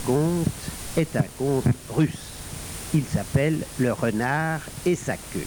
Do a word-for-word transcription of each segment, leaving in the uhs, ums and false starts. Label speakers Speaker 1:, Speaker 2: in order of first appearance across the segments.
Speaker 1: conte est un conte russe. Il s'appelle Le renard et sa queue.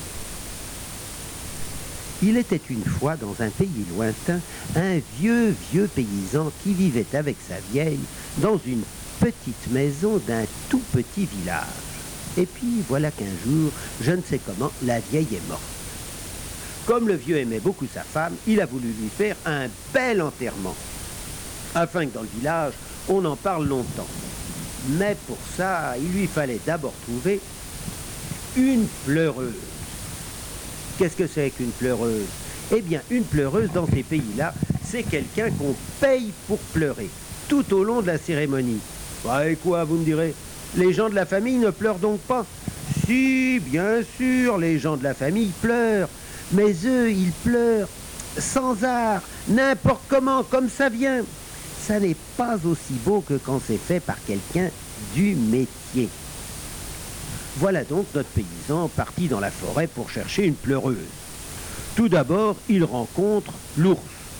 Speaker 1: Il était une fois dans un pays lointain un vieux, vieux paysan qui vivait avec sa vieille dans une petite maison d'un tout petit village. Et puis voilà qu'un jour, je ne sais comment, la vieille est morte. Comme le vieux aimait beaucoup sa femme, il a voulu lui faire un bel enterrement, afin que dans le village, on en parle longtemps. Mais pour ça, il lui fallait d'abord trouver une pleureuse. Qu'est-ce que c'est qu'une pleureuse? Eh bien, une pleureuse dans ces pays-là, c'est quelqu'un qu'on paye pour pleurer, tout au long de la cérémonie. Bah, et quoi, vous me direz? Les gens de la famille ne pleurent donc pas? Si, bien sûr, les gens de la famille pleurent. Mais eux, ils pleurent sans art, n'importe comment, comme ça vient. Ça n'est pas aussi beau que quand c'est fait par quelqu'un du métier. Voilà donc notre paysan parti dans la forêt pour chercher une pleureuse. Tout d'abord, il rencontre l'ours.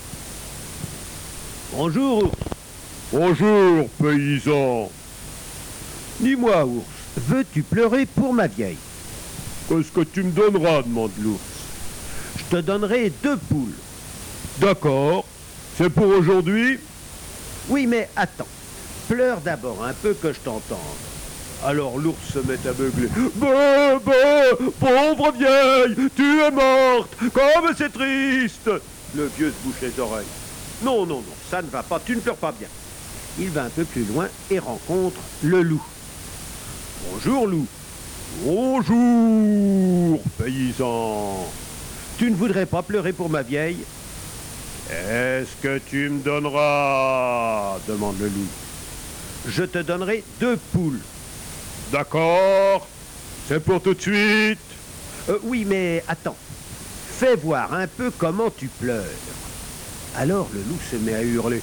Speaker 1: Bonjour, ours.
Speaker 2: Bonjour, paysan.
Speaker 1: Dis-moi, ours, veux-tu pleurer pour ma vieille?
Speaker 2: Qu'est-ce que tu me donneras, demande l'ours.
Speaker 1: Je te donnerai deux poules.
Speaker 2: D'accord. C'est pour aujourd'hui?
Speaker 1: Oui, mais attends. Pleure d'abord un peu que je t'entende.
Speaker 2: Alors l'ours se met à beugler. Bah, bah, pauvre vieille, tu es morte, comme c'est triste. Le vieux se bouche les oreilles.
Speaker 1: Non, non, non, ça ne va pas, tu ne pleures pas bien. Il va un peu plus loin et rencontre le loup. Bonjour, loup.
Speaker 2: Bonjour, paysan.
Speaker 1: Tu ne voudrais pas pleurer pour ma vieille?
Speaker 2: Est-ce que tu me donneras? Demande le loup.
Speaker 1: Je te donnerai deux poules.
Speaker 2: D'accord. C'est pour tout de suite.
Speaker 1: Euh, oui, mais attends. Fais voir un peu comment tu pleures. Alors le loup se met à hurler.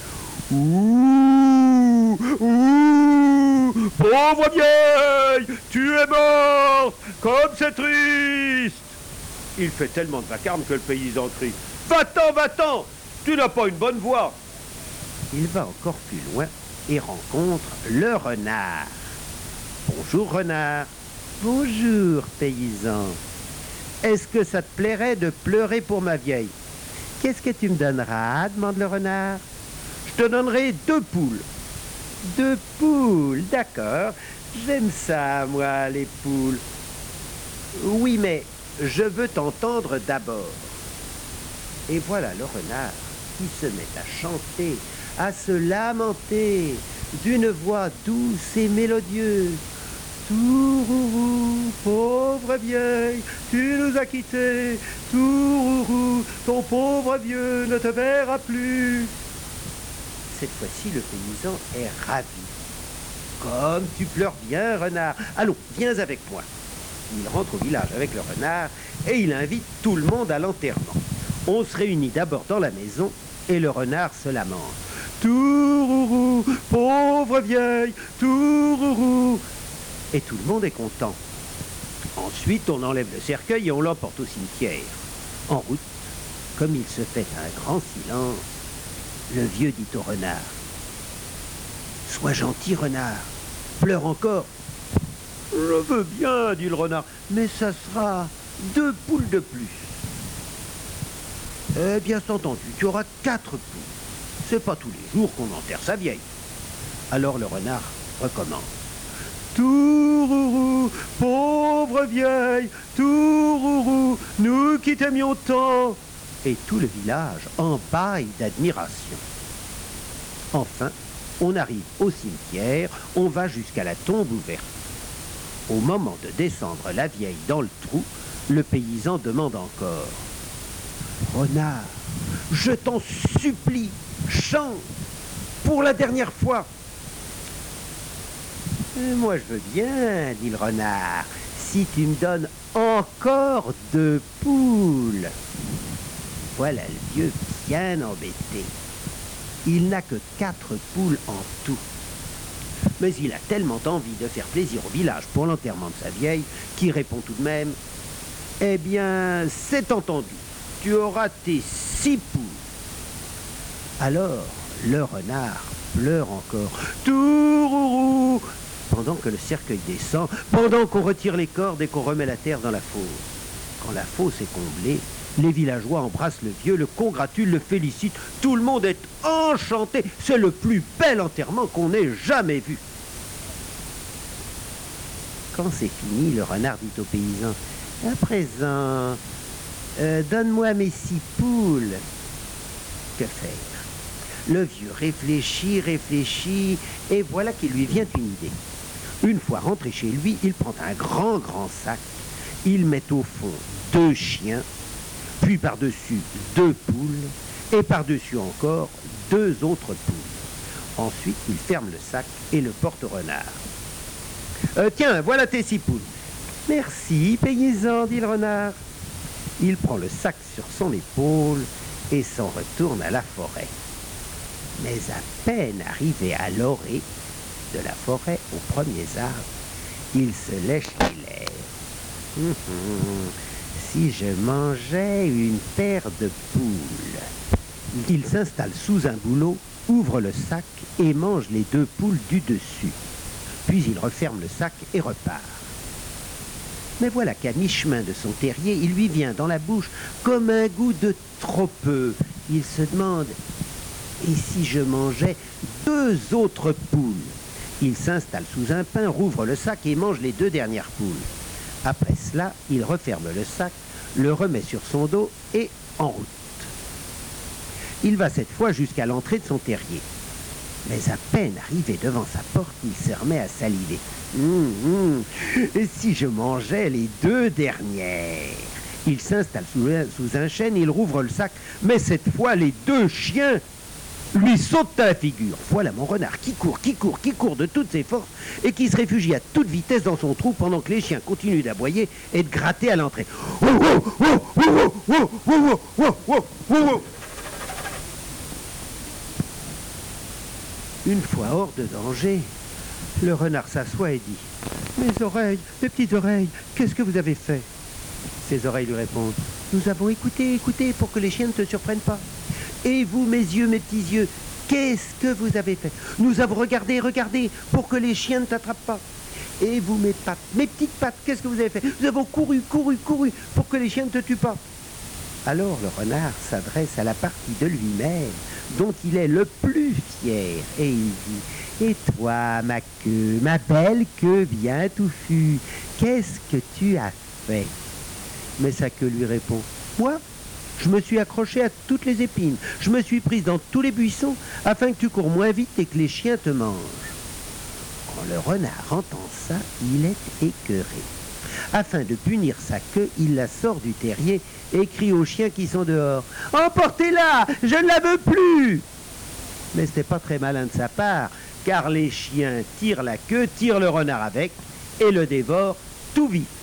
Speaker 2: Ouh, ouh, pauvre vieille, tu es morte, comme c'est triste.
Speaker 1: Il fait tellement de vacarme que le paysan crie. Va-t'en, va-t'en, tu n'as pas une bonne voix. Il va encore plus loin et rencontre le renard. Bonjour, renard. Bonjour, paysan. Est-ce que ça te plairait de pleurer pour ma vieille? Qu'est-ce que tu me donneras? Demande le renard. Je te donnerai deux poules. Deux poules, d'accord. J'aime ça, moi, les poules. Oui, mais je veux t'entendre d'abord. Et voilà le renard qui se met à chanter, à se lamenter d'une voix douce et mélodieuse. Tourourou, pauvre vieille, tu nous as quittés. Tourourou, ton pauvre vieux ne te verra plus. Cette fois-ci, le paysan est ravi. Comme tu pleures bien, renard. Allons, viens avec moi. Il rentre au village avec le renard et il invite tout le monde à l'enterrement. On se réunit d'abord dans la maison et le renard se lamente. Tourourou, pauvre vieille, tourourou. Et tout le monde est content. Ensuite, on enlève le cercueil et on l'emporte au cimetière. En route, comme il se fait un grand silence, le vieux dit au renard. Sois gentil, renard. Pleure encore. Je veux bien, dit le renard, mais ça sera deux poules de plus. Eh bien, c'est entendu, tu auras quatre poules. C'est pas tous les jours qu'on enterre sa vieille. Alors le renard recommence. Tourourou, pauvre vieille, tourourou, nous qui t'aimions tant. Et tout le village embâille d'admiration. Enfin, on arrive au cimetière, on va jusqu'à la tombe ouverte. Au moment de descendre la vieille dans le trou, le paysan demande encore. Renard, je t'en supplie, chante, pour la dernière fois. Moi je veux bien, dit le renard, si tu me donnes encore deux poules. Voilà le vieux bien embêté. Il n'a que quatre poules en tout. Mais il a tellement envie de faire plaisir au village pour l'enterrement de sa vieille qu'il répond tout de même. Eh bien, c'est entendu. Tu auras tes six poules. Alors, le renard pleure encore. Tourourou, pendant que le cercueil descend, pendant qu'on retire les cordes et qu'on remet la terre dans la fosse. Quand la fosse est comblée, les villageois embrassent le vieux, le congratulent, le félicitent. Tout le monde est enchanté. C'est le plus bel enterrement qu'on ait jamais vu. Quand c'est fini, le renard dit au paysan, « À présent, euh, donne-moi mes six poules. » Que faire? Le vieux réfléchit, réfléchit, et voilà qu'il lui vient une idée. Une fois rentré chez lui, il prend un grand, grand sac, il met au fond deux chiens, puis par-dessus deux poules, et par-dessus encore deux autres poules. Ensuite, il ferme le sac et le porte au renard. Euh, « Tiens, voilà tes six poules. »« Merci, paysan, dit le renard. » Il prend le sac sur son épaule et s'en retourne à la forêt. Mais à peine arrivé à l'orée de la forêt aux premiers arbres, il se lèche les lèvres. Hum, hum, si je mangeais une paire de poules. Il s'installe sous un bouleau, ouvre le sac et mange les deux poules du dessus. Puis il referme le sac et repart. Mais voilà qu'à mi-chemin de son terrier, il lui vient dans la bouche comme un goût de trop peu. Il se demande, et si je mangeais deux autres poules? Il s'installe sous un pin, rouvre le sac et mange les deux dernières poules. Après cela, il referme le sac, le remet sur son dos et en route. Il va cette fois jusqu'à l'entrée de son terrier. Mais à peine arrivé devant sa porte, il se remet à saliver. Hum, hum. Et si je mangeais les deux dernières? Il s'installe sous un, sous un chêne, il rouvre le sac, mais cette fois, les deux chiens lui sautent à la figure. Voilà mon renard qui court, qui court, qui court de toutes ses forces et qui se réfugie à toute vitesse dans son trou pendant que les chiens continuent d'aboyer et de gratter à l'entrée. Oh, oh, oh, oh, oh, oh, oh, oh, oh, oh, oh. Une fois hors de danger, le renard s'assoit et dit « Mes oreilles, mes petites oreilles, qu'est-ce que vous avez fait ?» Ses oreilles lui répondent « Nous avons écouté, écouté pour que les chiens ne te surprennent pas. Et vous, mes yeux, mes petits yeux, qu'est-ce que vous avez fait? Nous avons regardé, regardé pour que les chiens ne t'attrapent pas. Et vous, mes pattes, mes petites pattes, qu'est-ce que vous avez fait? Nous avons couru, couru, couru pour que les chiens ne te tuent pas. » Alors le renard s'adresse à la partie de lui-même dont il est le plus fier et il dit « Et toi, ma queue, ma belle queue bien touffue, qu'est-ce que tu as fait ?» Mais sa queue lui répond « Moi, je me suis accroché à toutes les épines, je me suis prise dans tous les buissons afin que tu cours moins vite et que les chiens te mangent. » Quand le renard entend ça, il est écœuré. Afin de punir sa queue, il la sort du terrier et crie aux chiens qui sont dehors « Emportez-la, je ne la veux plus !» Mais ce n'est pas très malin de sa part, car les chiens tirent la queue, tirent le renard avec et le dévorent tout vite.